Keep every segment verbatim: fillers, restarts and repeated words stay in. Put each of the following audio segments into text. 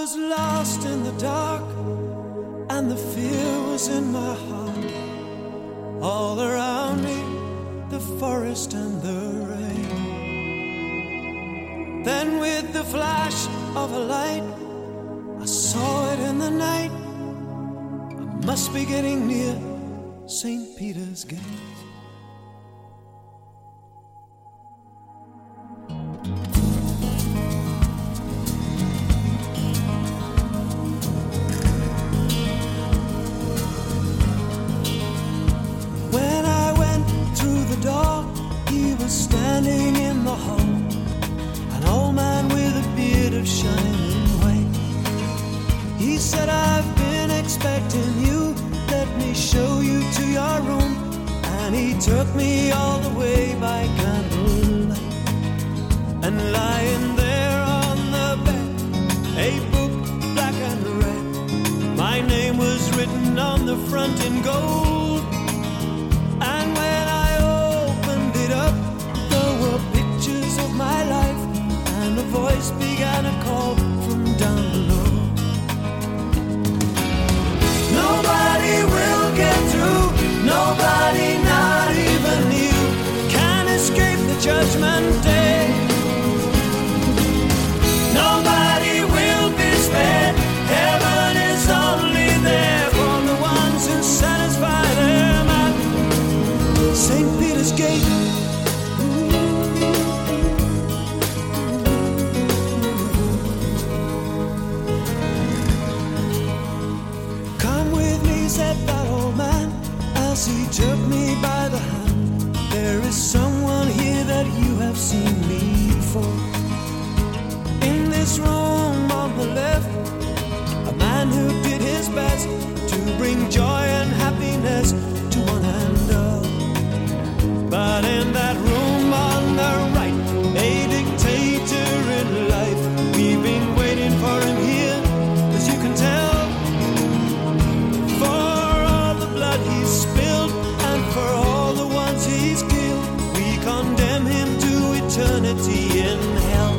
was lost in the dark, and the fear was in my heart. All around me, the forest and the rain. Then with the flash of a light, I saw it in the night. I must be getting near Saint Peter's Gate. When I went through the door, he was standing in the hall, an old man with a beard of shining white. He said, I've been expecting you, let me show you to your room. And he took me all the way by candlelight. And lying there on the bed, a book black and red, my name was written on the front in gold. And when I opened it up, there were pictures of my life, and a voice began to call from down below. Nobody will get through, nobody, not even you, can escape the judgment day. Nobody will be spared, heaven is only there for the ones who satisfy them at Saint Peter's Gate. Come with me, said that old man, as he took me by the hand. There is someone here that you have seen me before. In this room on the left, a man who did his best to bring joy and happiness to one and all. But in that room on the right, a dictator in life. We've been waiting for him here, as you can tell, for all the blood he's spilled and for all the ones he's killed. We condemn him to eternity in hell.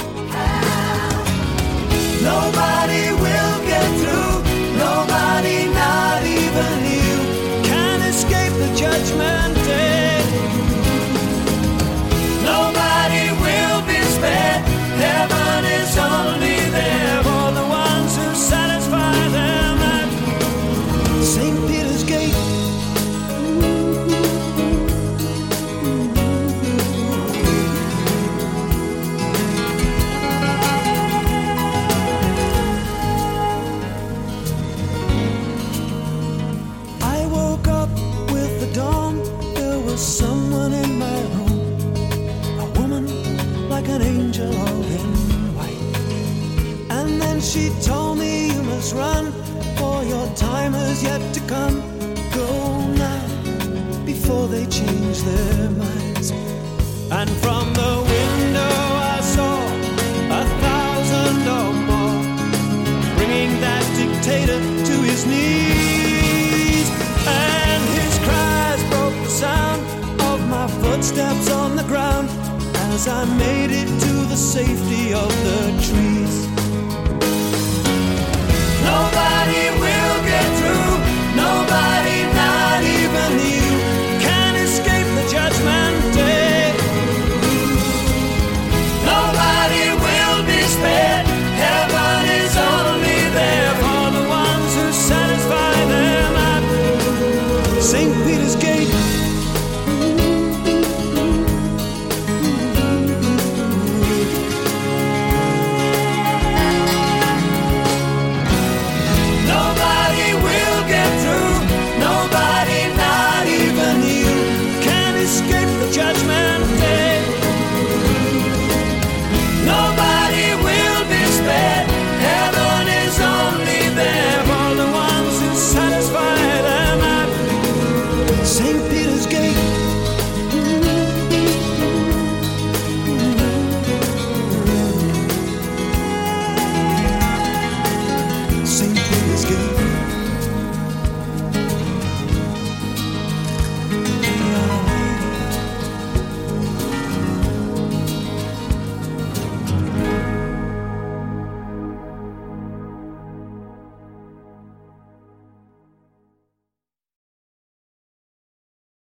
Nobody will get through, nobody, not even you, can escape the judgment day. Nobody will be spared, heaven is only there for the ones who satisfy them at Saint Peter's Gate. I woke up with the dawn, there was someone in my room, a woman like an angel all in white. And then she told me, you must run, for your time is yet to come. Go now, before they change their minds. And from the window I saw a thousand or more, bringing that dictator to his knees. And his cries broke the sound of my footsteps on the ground as I made it to the safety of the tree.